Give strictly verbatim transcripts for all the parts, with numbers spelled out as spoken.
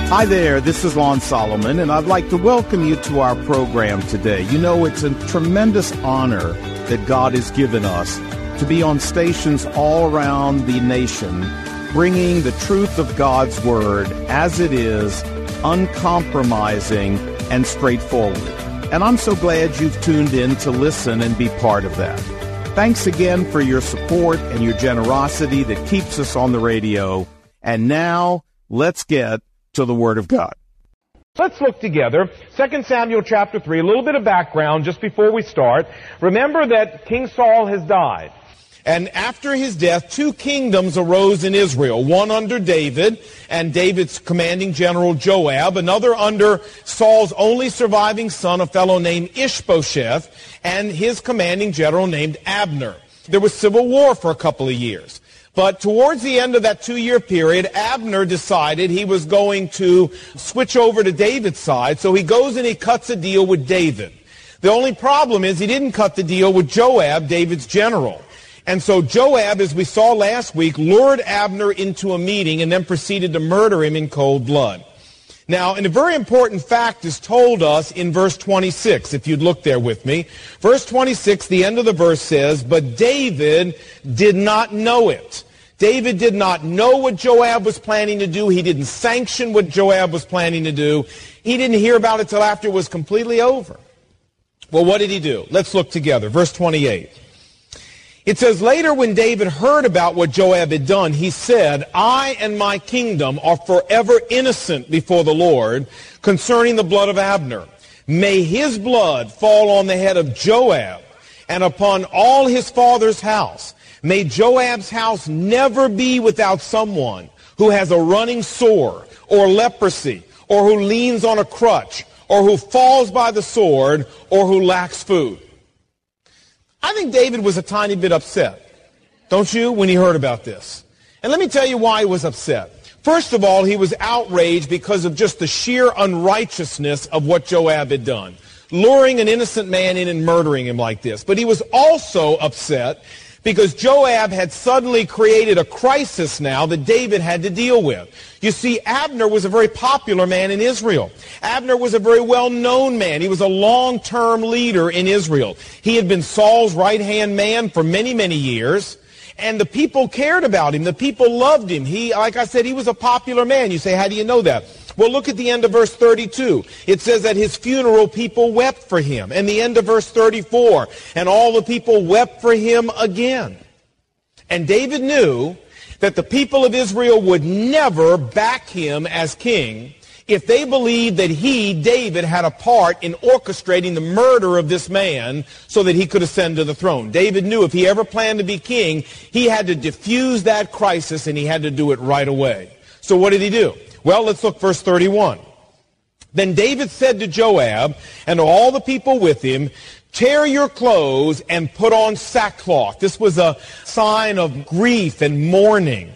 Hi there, this is Lon Solomon, and I'd like to welcome you to our program today. You know, it's a tremendous honor that God has given us to be on stations all around the nation, bringing the truth of God's Word as it is, uncompromising and straightforward. And I'm so glad you've tuned in to listen and be part of that. Thanks again for your support and your generosity that keeps us on the radio. And now, let's get to the Word of God. Let's look together. Second Samuel chapter three, a little bit of background just before we start. Remember that King Saul has died. And after his death, two kingdoms arose in Israel, one under David and David's commanding general Joab, another under Saul's only surviving son, a fellow named Ishbosheth, and his commanding general named Abner. There was civil war for a couple of years. But towards the end of that two-year period, Abner decided he was going to switch over to David's side, so he goes and he cuts a deal with David. The only problem is he didn't cut the deal with Joab, David's general. And so Joab, as we saw last week, lured Abner into a meeting and then proceeded to murder him in cold blood. Now, and a very important fact is told us in verse twenty-six, if you'd look there with me. Verse twenty-six, the end of the verse says, "But David did not know it." David did not know what Joab was planning to do. He didn't sanction what Joab was planning to do. He didn't hear about it till after it was completely over. Well, what did he do? Let's look together. Verse twenty-eight. It says, "Later when David heard about what Joab had done, he said, 'I and my kingdom are forever innocent before the Lord concerning the blood of Abner. May his blood fall on the head of Joab and upon all his father's house. May Joab's house never be without someone who has a running sore or leprosy or who leans on a crutch or who falls by the sword or who lacks food.'" I think David was a tiny bit upset, don't you, when he heard about this? And let me tell you why he was upset. First of all, he was outraged because of just the sheer unrighteousness of what Joab had done, luring an innocent man in and murdering him like this. But he was also upset because Joab had suddenly created a crisis now that David had to deal with. You see, Abner was a very popular man in Israel. Abner was a very well-known man. He was a long-term leader in Israel. He had been Saul's right-hand man for many, many years, and the people cared about him. The people loved him. He, like I said, he was a popular man. You say, how do you know that? Well, look at the end of verse thirty-two. It says at his funeral, people wept for him. And the end of verse thirty-four, and all the people wept for him again. And David knew that the people of Israel would never back him as king if they believed that he, David, had a part in orchestrating the murder of this man so that he could ascend to the throne. David knew if he ever planned to be king, he had to diffuse that crisis, and he had to do it right away. So what did he do? Well, let's look verse thirty-one. "Then David said to Joab and to all the people with him, 'Tear your clothes and put on sackcloth.'" This was a sign of grief and mourning.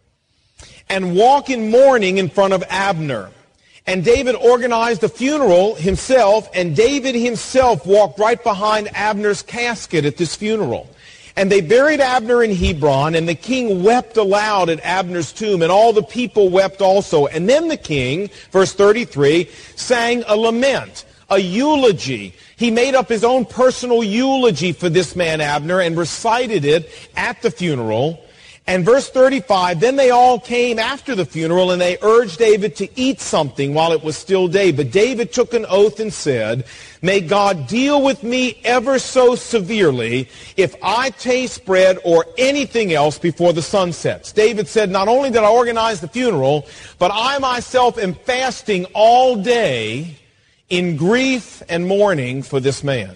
"And walk in mourning in front of Abner." And David organized a funeral himself, and David himself walked right behind Abner's casket at this funeral. "And they buried Abner in Hebron, and the king wept aloud at Abner's tomb, and all the people wept also. And then the king," verse thirty-three, "sang a lament," a eulogy. He made up his own personal eulogy for this man Abner and recited it at the funeral. And verse thirty-five, "Then they all came after the funeral, and they urged David to eat something while it was still day. But David took an oath and said, 'May God deal with me ever so severely if I taste bread or anything else before the sun sets.'" David said, "Not only did I organize the funeral, but I myself am fasting all day in grief and mourning for this man."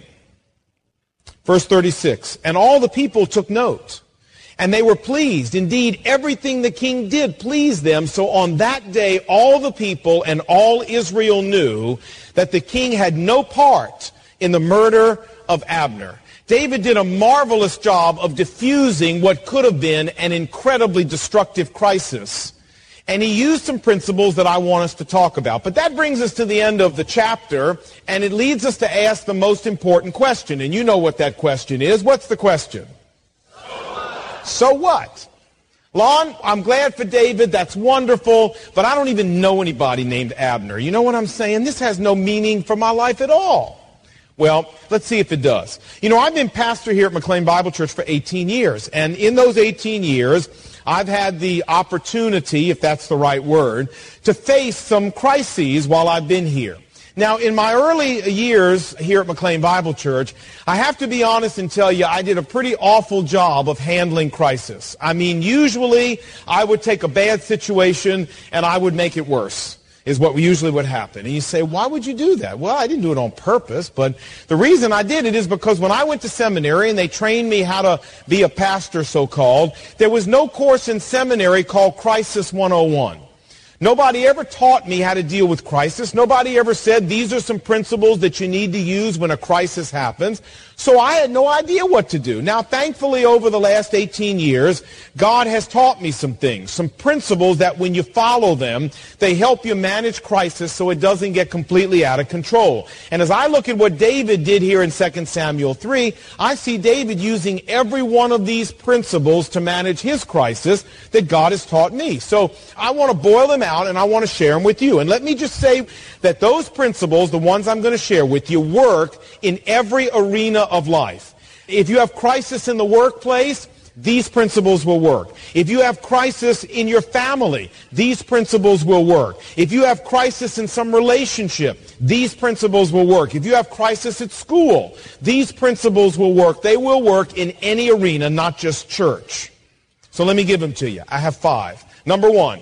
Verse thirty-six, "And all the people took note, and they were pleased. Indeed, everything the king did pleased them. So on that day, all the people and all Israel knew that the king had no part in the murder of Abner." David did a marvelous job of diffusing what could have been an incredibly destructive crisis. And he used some principles that I want us to talk about. But that brings us to the end of the chapter, and it leads us to ask the most important question. And you know what that question is. What's the question? So what? Lon, I'm glad for David. That's wonderful. But I don't even know anybody named Abner. You know what I'm saying? This has no meaning for my life at all. Well, let's see if it does. You know, I've been pastor here at McLean Bible Church for eighteen years. And in those eighteen years, I've had the opportunity, if that's the right word, to face some crises while I've been here. Now, in my early years here at McLean Bible Church, I have to be honest and tell you I did a pretty awful job of handling crisis. I mean, usually I would take a bad situation and I would make it worse, is what usually would happen. And you say, why would you do that? Well, I didn't do it on purpose, but the reason I did it is because when I went to seminary and they trained me how to be a pastor, so-called, there was no course in seminary called Crisis one oh one. Nobody ever taught me how to deal with crisis. Nobody ever said these are some principles that you need to use when a crisis happens. So I had no idea what to do. Now, thankfully, over the last eighteen years, God has taught me some things, some principles that when you follow them, they help you manage crisis so it doesn't get completely out of control. And as I look at what David did here in Second Samuel three, I see David using every one of these principles to manage his crisis that God has taught me. So I want to boil them out and I want to share them with you. And let me just say that those principles, the ones I'm going to share with you, work in every arena of life. If you have crisis in the workplace, these principles will work. If you have crisis in your family, these principles will work. If you have crisis in some relationship, these principles will work. If you have crisis at school, these principles will work. They will work in any arena, not just church. So let me give them to you. I have five. Number one,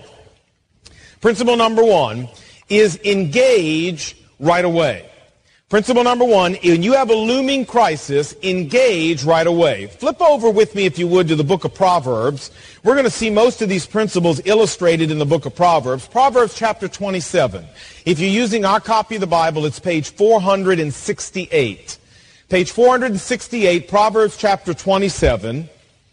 principle number one is engage right away. Principle number one, when you have a looming crisis, engage right away. Flip over with me, if you would, to the book of Proverbs. We're going to see most of these principles illustrated in the book of Proverbs. Proverbs chapter twenty-seven. If you're using our copy of the Bible, it's page four hundred sixty-eight. Page four hundred sixty-eight, Proverbs chapter twenty-seven.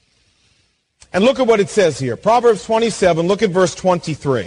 And look at what it says here. Proverbs twenty-seven, look at verse twenty-three.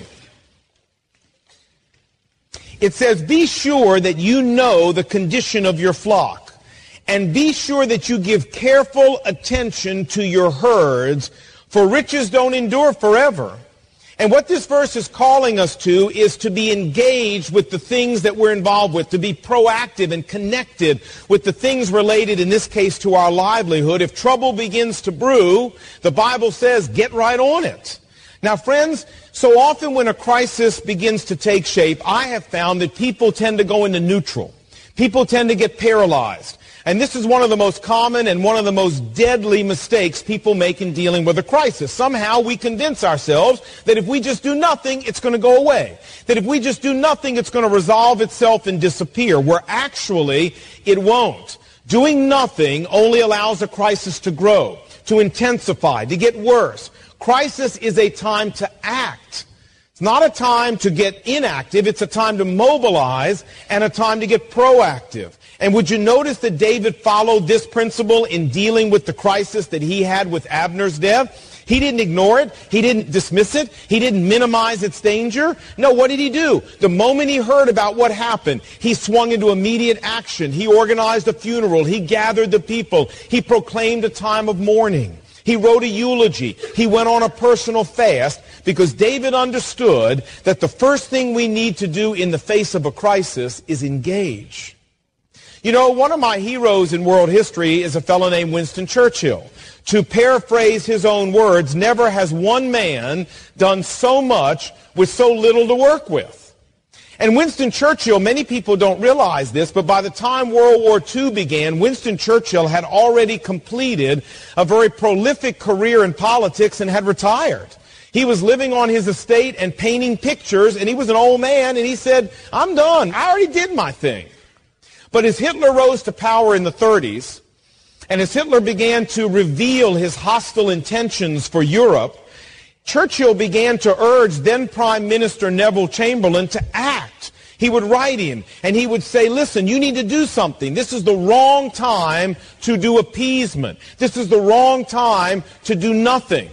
It says, be sure that you know the condition of your flock, and be sure that you give careful attention to your herds, for riches don't endure forever. And what this verse is calling us to is to be engaged with the things that we're involved with, to be proactive and connected with the things related, in this case, to our livelihood. If trouble begins to brew, the Bible says, get right on it. Now, friends, so often when a crisis begins to take shape, I have found that people tend to go into neutral. People tend to get paralyzed. And this is one of the most common and one of the most deadly mistakes people make in dealing with a crisis. Somehow we convince ourselves that if we just do nothing, it's going to go away. That if we just do nothing, it's going to resolve itself and disappear, where actually it won't. Doing nothing only allows a crisis to grow, to intensify, to get worse. Crisis is a time to act. It's not a time to get inactive. It's a time to mobilize and a time to get proactive. And would you notice that David followed this principle in dealing with the crisis that he had with Abner's death? He didn't ignore it. He didn't dismiss it. He didn't minimize its danger. No, what did he do? The moment he heard about what happened, he swung into immediate action. He organized a funeral. He gathered the people. He proclaimed a time of mourning. He wrote a eulogy. He went on a personal fast because David understood that the first thing we need to do in the face of a crisis is engage. You know, one of my heroes in world history is a fellow named Winston Churchill. To paraphrase his own words, never has one man done so much with so little to work with. And Winston Churchill, many people don't realize this, but by the time World War Two began, Winston Churchill had already completed a very prolific career in politics and had retired. He was living on his estate and painting pictures, and he was an old man, and he said, I'm done. I already did my thing. But as Hitler rose to power in the thirties, and as Hitler began to reveal his hostile intentions for Europe, Churchill began to urge then Prime Minister Neville Chamberlain to act. He would write him, and he would say, listen, you need to do something. This is the wrong time to do appeasement. This is the wrong time to do nothing.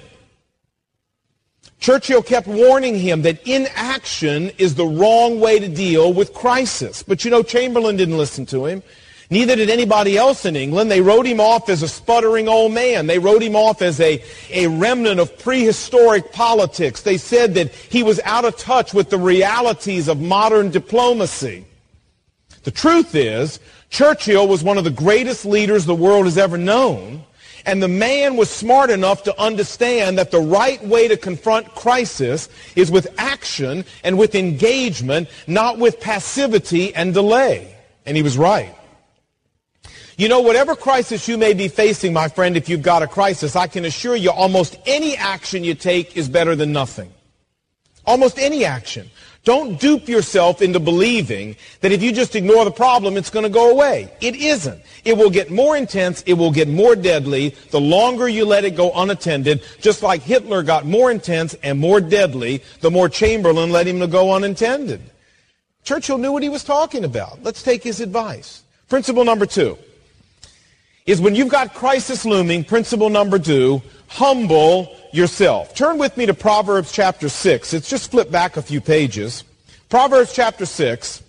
Churchill kept warning him that inaction is the wrong way to deal with crisis. But you know, Chamberlain didn't listen to him. Neither did anybody else in England. They wrote him off as a sputtering old man. They wrote him off as a, a remnant of prehistoric politics. They said that he was out of touch with the realities of modern diplomacy. The truth is, Churchill was one of the greatest leaders the world has ever known, and the man was smart enough to understand that the right way to confront crisis is with action and with engagement, not with passivity and delay. And he was right. You know, whatever crisis you may be facing, my friend, if you've got a crisis, I can assure you almost any action you take is better than nothing. Almost any action. Don't dupe yourself into believing that if you just ignore the problem, it's going to go away. It isn't. It will get more intense. It will get more deadly the longer you let it go unattended, just like Hitler got more intense and more deadly the more Chamberlain let him go unattended. Churchill knew what he was talking about. Let's take his advice. Principle number two is when you've got crisis looming, principle number two, humble yourself. Turn with me to Proverbs chapter six. It's just flip back a few pages. Proverbs chapter six.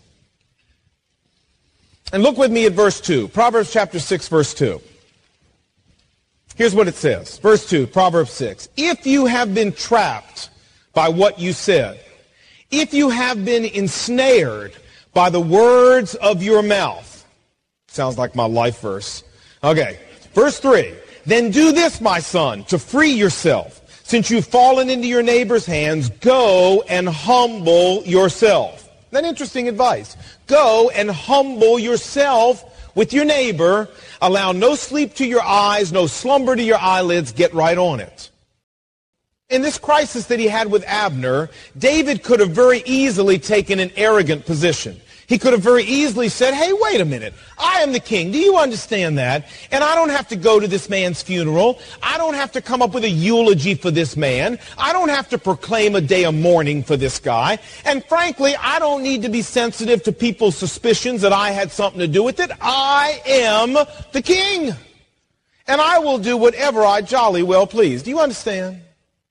And look with me at verse two. Proverbs chapter six, verse two. Here's what it says. Verse two, Proverbs six. If you have been trapped by what you said, if you have been ensnared by the words of your mouth. Sounds like my life verse. Okay, verse three. Then do this, my son, to free yourself. Since you've fallen into your neighbor's hands, go and humble yourself. Isn't that interesting advice? Go and humble yourself with your neighbor. Allow no sleep to your eyes, no slumber to your eyelids. Get right on it. In this crisis that he had with Abner, David could have very easily taken an arrogant position. He could have very easily said, hey, wait a minute. I am the king. Do you understand that? And I don't have to go to this man's funeral. I don't have to come up with a eulogy for this man. I don't have to proclaim a day of mourning for this guy. And frankly, I don't need to be sensitive to people's suspicions that I had something to do with it. I am the king. And I will do whatever I jolly well please. Do you understand?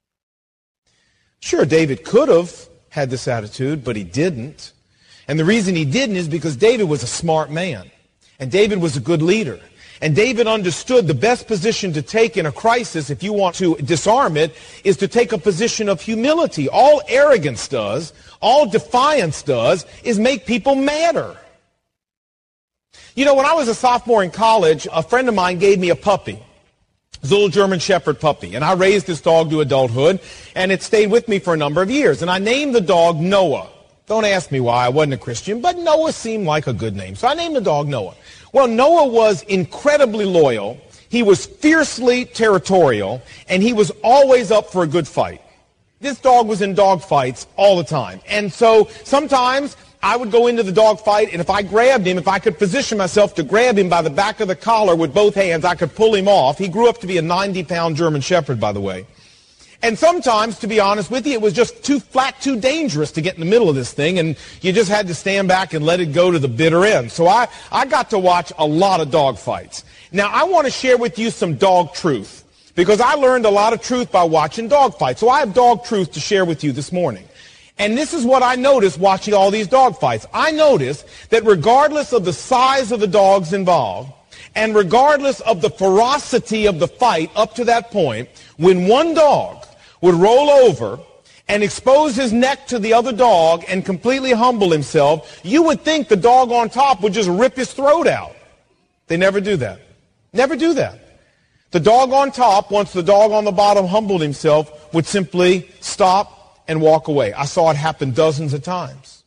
Sure, David could have had this attitude, but he didn't. And the reason he didn't is because David was a smart man. And David was a good leader. And David understood the best position to take in a crisis, if you want to disarm it, is to take a position of humility. All arrogance does, all defiance does, is make people madder. You know, when I was a sophomore in college, a friend of mine gave me a puppy. It was a little German Shepherd puppy. And I raised this dog to adulthood, and it stayed with me for a number of years. And I named the dog Noah. Don't ask me why. I wasn't a Christian, but Noah seemed like a good name. So I named the dog Noah. Well, Noah was incredibly loyal. He was fiercely territorial, and he was always up for a good fight. This dog was in dog fights all the time. And so sometimes I would go into the dog fight, and if I grabbed him, if I could position myself to grab him by the back of the collar with both hands, I could pull him off. He grew up to be a ninety pound German Shepherd, by the way. And sometimes, to be honest with you, it was just too flat, too dangerous to get in the middle of this thing, and you just had to stand back and let it go to the bitter end. So I, I got to watch a lot of dog fights. Now, I want to share with you some dog truth, because I learned a lot of truth by watching dog fights. So I have dog truth to share with you this morning. And this is what I noticed watching all these dog fights. I noticed that regardless of the size of the dogs involved, and regardless of the ferocity of the fight up to that point, when one dog would roll over and expose his neck to the other dog and completely humble himself, you would think the dog on top would just rip his throat out. They never do that. Never do that. The dog on top, once the dog on the bottom humbled himself, would simply stop and walk away. I saw it happen dozens of times.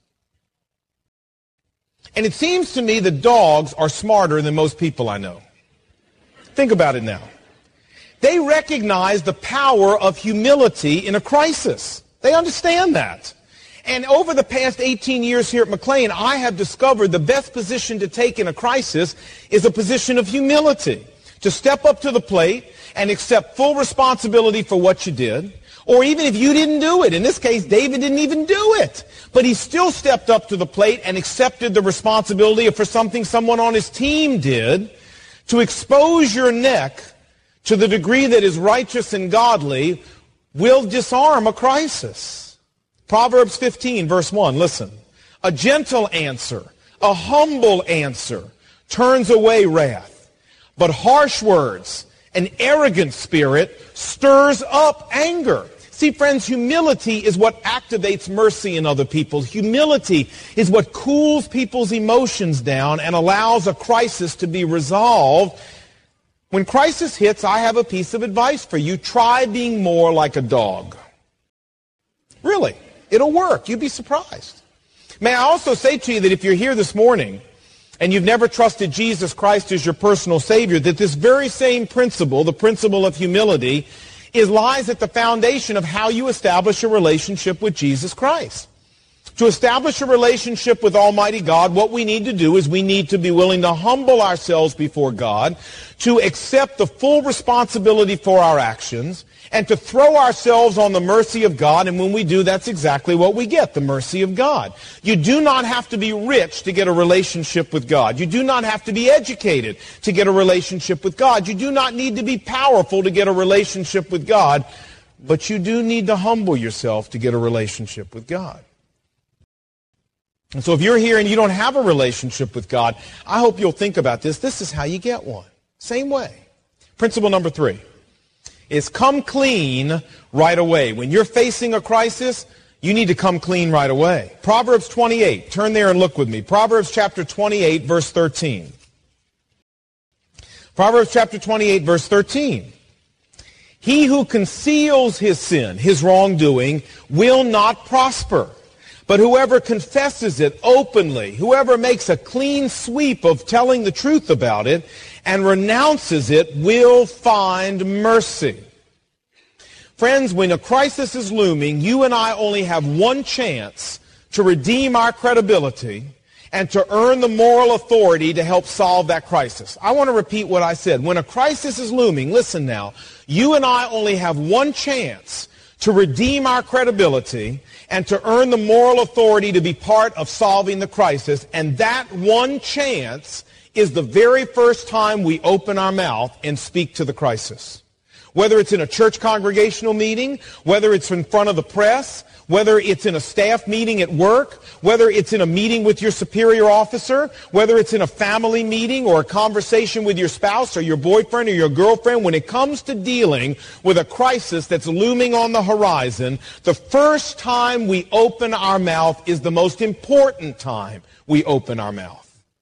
And it seems to me that dogs are smarter than most people I know. Think about it now. They recognize the power of humility in a crisis. They understand that. And over the past eighteen years here at McLean, I have discovered the best position to take in a crisis is a position of humility. To step up to the plate and accept full responsibility for what you did. Or even if you didn't do it. In this case, David didn't even do it. But he still stepped up to the plate and accepted the responsibility for something someone on his team did. To expose your neck to the degree that is righteous and godly will disarm a crisis. Proverbs fifteen, verse one, listen. A gentle answer, a humble answer, turns away wrath. But harsh words, an arrogant spirit, stirs up anger. See, friends, humility is what activates mercy in other people. Humility is what cools people's emotions down and allows a crisis to be resolved. When crisis hits, I have a piece of advice for you. Try being more like a dog. Really, it'll work. You'd be surprised. May I also say to you that if you're here this morning and you've never trusted Jesus Christ as your personal Savior, that this very same principle, the principle of humility, is lies at the foundation of how you establish a relationship with Jesus Christ. To establish a relationship with Almighty God, what we need to do is we need to be willing to humble ourselves before God, to accept the full responsibility for our actions, and to throw ourselves on the mercy of God. And when we do, that's exactly what we get, the mercy of God. You do not have to be rich to get a relationship with God. You do not have to be educated to get a relationship with God. You do not need to be powerful to get a relationship with God. But you do need to humble yourself to get a relationship with God. And so if you're here and you don't have a relationship with God, I hope you'll think about this. This is how you get one. Same way. Principle number three is come clean right away. When you're facing a crisis, you need to come clean right away. Proverbs twenty-eight. Turn there and look with me. Proverbs chapter twenty-eight, verse thirteen. Proverbs chapter twenty-eight, verse thirteen. He who conceals his sin, his wrongdoing, will not prosper. But whoever confesses it openly, whoever makes a clean sweep of telling the truth about it and renounces it, will find mercy. Friends, when a crisis is looming, you and I only have one chance to redeem our credibility and to earn the moral authority to help solve that crisis. I want to repeat what I said. When a crisis is looming, listen now, you and I only have one chance to redeem our credibility and to earn the moral authority to be part of solving the crisis. And that one chance is the very first time we open our mouth and speak to the crisis. Whether it's in a church congregational meeting, whether it's in front of the press, whether it's in a staff meeting at work, whether it's in a meeting with your superior officer, whether it's in a family meeting or a conversation with your spouse or your boyfriend or your girlfriend, when it comes to dealing with a crisis that's looming on the horizon, the first time we open our mouth is the most important time we open our mouth.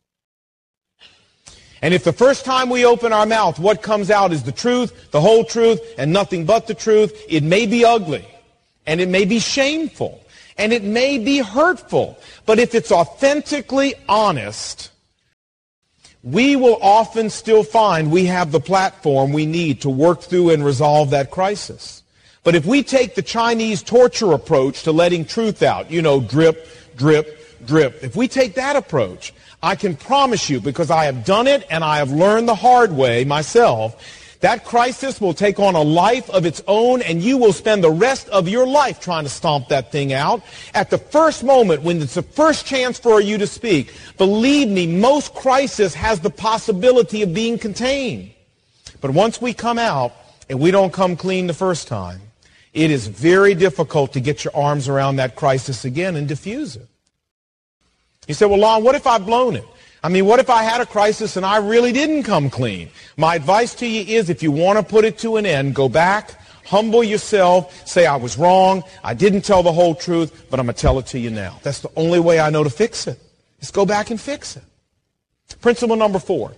And if the first time we open our mouth, what comes out is the truth, the whole truth, and nothing but the truth, it may be ugly, and it may be shameful, and it may be hurtful. But if it's authentically honest, we will often still find we have the platform we need to work through and resolve that crisis. But if we take the Chinese torture approach to letting truth out, you know, drip, drip, drip, if we take that approach, I can promise you, because I have done it and I have learned the hard way myself, that crisis will take on a life of its own, and you will spend the rest of your life trying to stomp that thing out. At the first moment, when it's the first chance for you to speak, believe me, most crisis has the possibility of being contained. But once we come out and we don't come clean the first time, it is very difficult to get your arms around that crisis again and diffuse it. You say, well, Lon, what if I've blown it? I mean, what if I had a crisis and I really didn't come clean? My advice to you is, if you want to put it to an end, go back, humble yourself, say, I was wrong, I didn't tell the whole truth, but I'm going to tell it to you now. That's the only way I know to fix it. Just go back and fix it. Principle number four.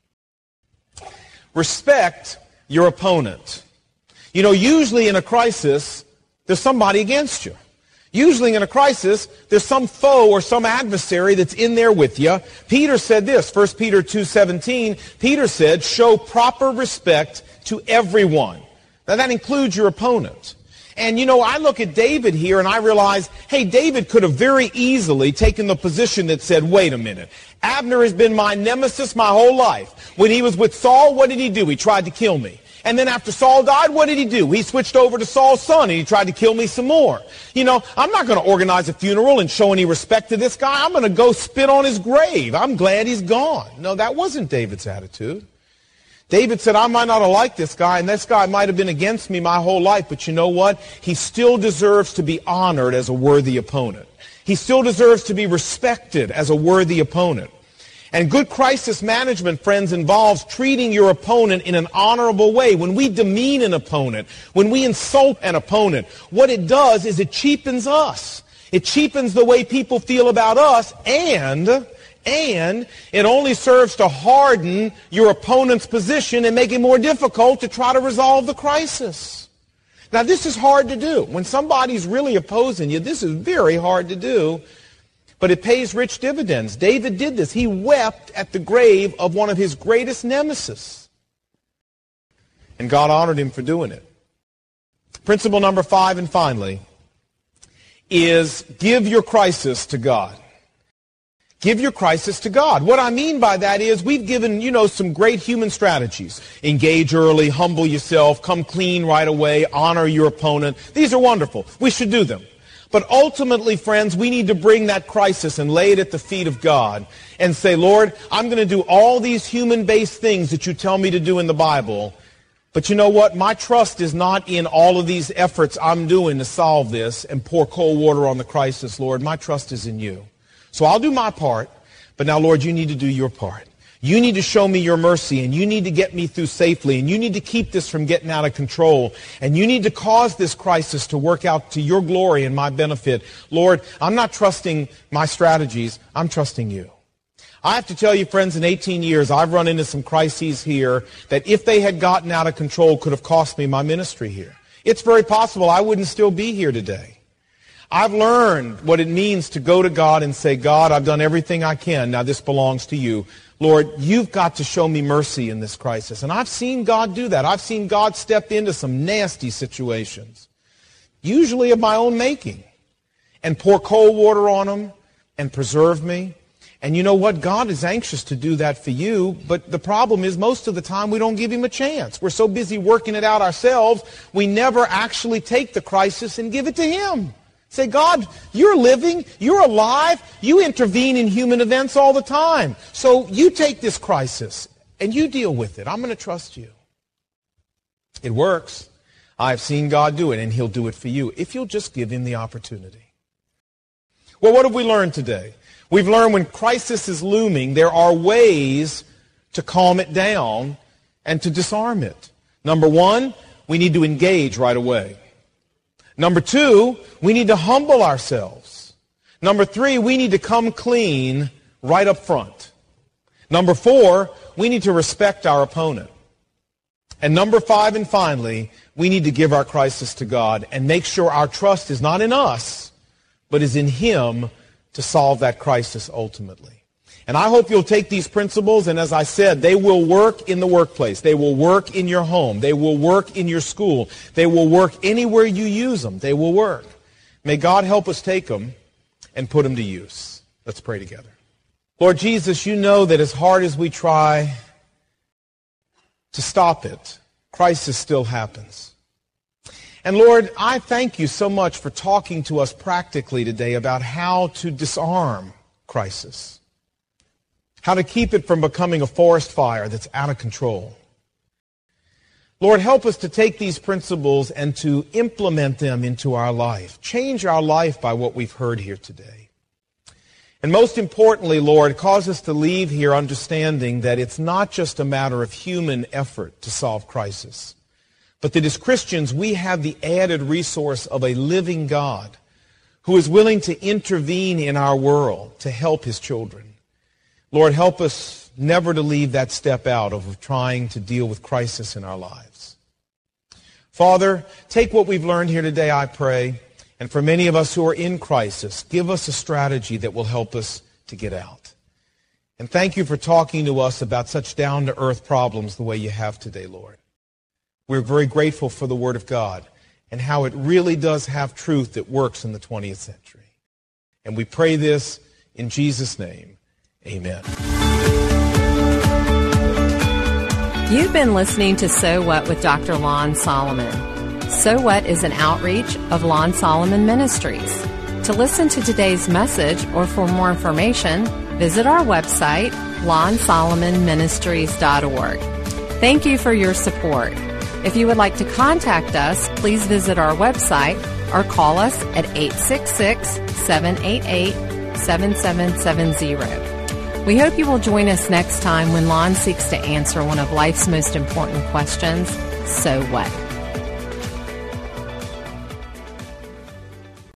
Respect your opponent. You know, usually in a crisis, there's somebody against you. Usually in a crisis, there's some foe or some adversary that's in there with you. Peter said this, First Peter two seventeen, Peter said, show proper respect to everyone. Now that includes your opponent. And you know, I look at David here and I realize, hey, David could have very easily taken the position that said, wait a minute, Abner has been my nemesis my whole life. When he was with Saul, what did he do? He tried to kill me. And then after Saul died, what did he do? He switched over to Saul's son and he tried to kill me some more. You know, I'm not going to organize a funeral and show any respect to this guy. I'm going to go spit on his grave. I'm glad he's gone. No, that wasn't David's attitude. David said, I might not have liked this guy, and this guy might have been against me my whole life, but you know what? He still deserves to be honored as a worthy opponent. He still deserves to be respected as a worthy opponent. And good crisis management, friends, involves treating your opponent in an honorable way. When we demean an opponent, when we insult an opponent, what it does is it cheapens us. It cheapens the way people feel about us, and, and it only serves to harden your opponent's position and make it more difficult to try to resolve the crisis. Now, this is hard to do. When somebody's really opposing you, this is very hard to do. But it pays rich dividends. David did this. He wept at the grave of one of his greatest nemesis. And God honored him for doing it. Principle number five, and finally, is give your crisis to God. Give your crisis to God. What I mean by that is we've given, you know, some great human strategies. Engage early, humble yourself, come clean right away, honor your opponent. These are wonderful. We should do them. But ultimately, friends, we need to bring that crisis and lay it at the feet of God and say, Lord, I'm going to do all these human-based things that you tell me to do in the Bible. But you know what? My trust is not in all of these efforts I'm doing to solve this and pour cold water on the crisis, Lord. My trust is in you. So I'll do my part, but now, Lord, you need to do your part. You need to show me your mercy, and you need to get me through safely, and you need to keep this from getting out of control, and you need to cause this crisis to work out to your glory and my benefit. Lord, I'm not trusting my strategies. I'm trusting you. I have to tell you, friends, in eighteen years, I've run into some crises here that if they had gotten out of control could have cost me my ministry here. It's very possible I wouldn't still be here today. I've learned what it means to go to God and say, God, I've done everything I can. Now this belongs to you. Lord, you've got to show me mercy in this crisis. And I've seen God do that. I've seen God step into some nasty situations, usually of my own making, and pour cold water on them and preserve me. And you know what? God is anxious to do that for you, but the problem is most of the time we don't give him a chance. We're so busy working it out ourselves, we never actually take the crisis and give it to him. Say, God, you're living, you're alive, you intervene in human events all the time. So you take this crisis and you deal with it. I'm going to trust you. It works. I've seen God do it, and he'll do it for you if you'll just give him the opportunity. Well, what have we learned today? We've learned when crisis is looming, there are ways to calm it down and to disarm it. Number one, we need to engage right away. Number two, we need to humble ourselves. Number three, we need to come clean right up front. Number four, we need to respect our opponent. And number five, and finally, we need to give our crisis to God and make sure our trust is not in us, but is in him to solve that crisis ultimately. And I hope you'll take these principles, and as I said, they will work in the workplace. They will work in your home. They will work in your school. They will work anywhere you use them. They will work. May God help us take them and put them to use. Let's pray together. Lord Jesus, you know that as hard as we try to stop it, crisis still happens. And Lord, I thank you so much for talking to us practically today about how to disarm crisis. How to keep it from becoming a forest fire that's out of control. Lord, help us to take these principles and to implement them into our life. Change our life by what we've heard here today. And most importantly, Lord, cause us to leave here understanding that it's not just a matter of human effort to solve crisis, but that as Christians we have the added resource of a living God who is willing to intervene in our world to help his children. Lord, help us never to leave that step out of trying to deal with crisis in our lives. Father, take what we've learned here today, I pray, and for many of us who are in crisis, give us a strategy that will help us to get out. And thank you for talking to us about such down-to-earth problems the way you have today, Lord. We're very grateful for the Word of God and how it really does have truth that works in the twentieth century. And we pray this in Jesus' name. Amen. You've been listening to So What with Doctor Lon Solomon. So What is an outreach of Lon Solomon Ministries. To listen to today's message or for more information, visit our website, lon solomon ministries dot org. Thank you for your support. If you would like to contact us, please visit our website or call us at eight six six, seven eight eight, seven seven seven zero. We hope you will join us next time when Lon seeks to answer one of life's most important questions, so what?